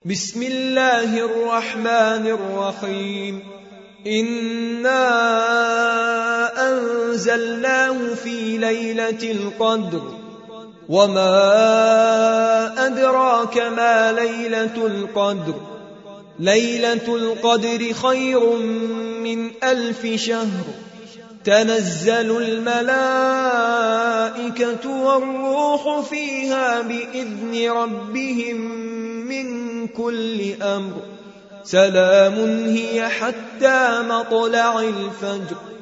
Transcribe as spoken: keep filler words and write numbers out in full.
بسم الله الرحمن الرحيم. إنا أنزلناه في ليلة القدر وما أدراك ما ليلة القدر ليلة القدر خير من ألف شهر. تنزل الملائكة والروح فيها بإذن ربهم من كل أمر. سلام هي حتى مطلع الفجر.